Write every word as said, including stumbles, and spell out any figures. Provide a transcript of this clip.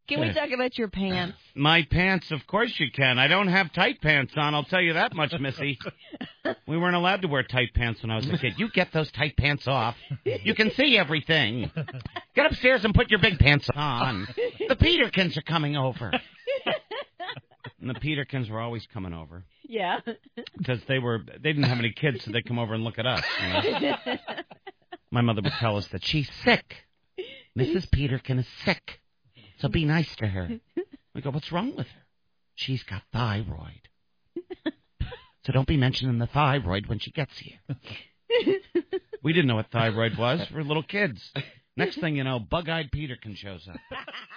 Can we talk about your pants? My pants, of course you can. I don't have tight pants on, I'll tell you that much, Missy. We weren't allowed to wear tight pants when I was a kid. You get those tight pants off. You can see everything. Get upstairs and put your big pants on. The Peterkins are coming over. And the Peterkins were always coming over. Yeah. Because they were they didn't have any kids, so they'd come over and look at us. You know? My mother would tell us that she's sick. Missus Peterkin is sick. So be nice to her. We go, what's wrong with her? She's got thyroid. So don't be mentioning the thyroid when she gets here. We didn't know what thyroid was. We're little kids. Next thing you know, Bug-Eyed Peterkin shows up.